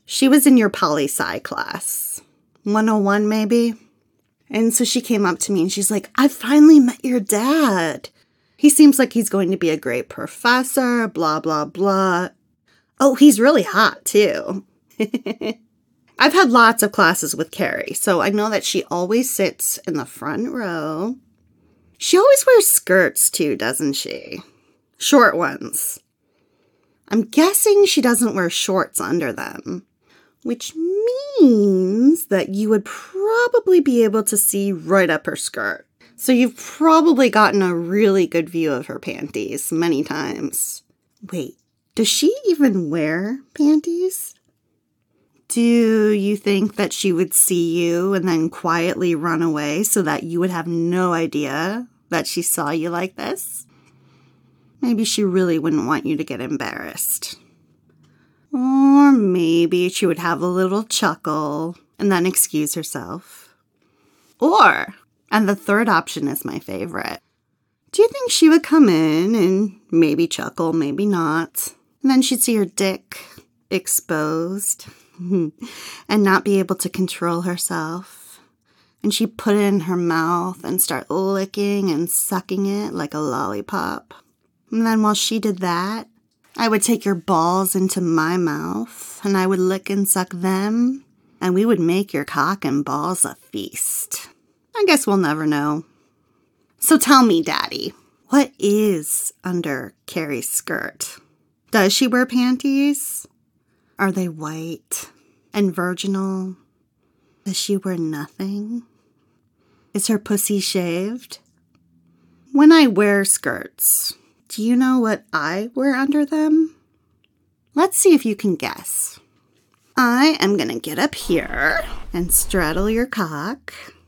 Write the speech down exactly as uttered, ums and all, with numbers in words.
She was in your poli-sci class. one oh one, maybe? And so she came up to me and she's like, I finally met your dad. He seems like he's going to be a great professor, blah, blah, blah. Oh, he's really hot, too. I've had lots of classes with Carrie, so I know that she always sits in the front row. She always wears skirts, too, doesn't she? Short ones. I'm guessing she doesn't wear shorts under them, which means that you would probably be able to see right up her skirt. So you've probably gotten a really good view of her panties many times. Wait, does she even wear panties? Do you think that she would see you and then quietly run away so that you would have no idea that she saw you like this? Maybe she really wouldn't want you to get embarrassed. Or maybe she would have a little chuckle and then excuse herself. Or, and the third option is my favorite, do you think she would come in and maybe chuckle, maybe not, and then she'd see her dick exposed and not be able to control herself, and she'd put it in her mouth and start licking and sucking it like a lollipop. And then while she did that, I would take your balls into my mouth, and I would lick and suck them, and we would make your cock and balls a feast. I guess we'll never know. So tell me, Daddy, what is under Carrie's skirt? Does she wear panties? Are they white and virginal? Does she wear nothing? Is her pussy shaved? When I wear skirts, do you know what I wear under them? Let's see if you can guess. I am going to get up here and straddle your cock.